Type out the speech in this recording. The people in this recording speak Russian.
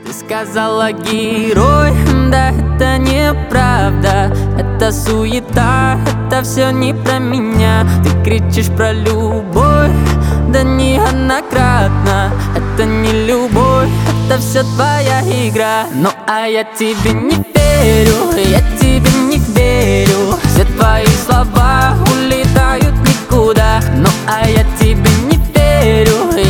Ты сказала герой, да это неправда. Это суета, это все не про меня. Ты кричишь про любовь, да неоднократно. Это не любовь, это все твоя игра. Ну а я тебе не верю, я тебе не верю. Все твои слова улетают никуда. Ну а я тебе не верю,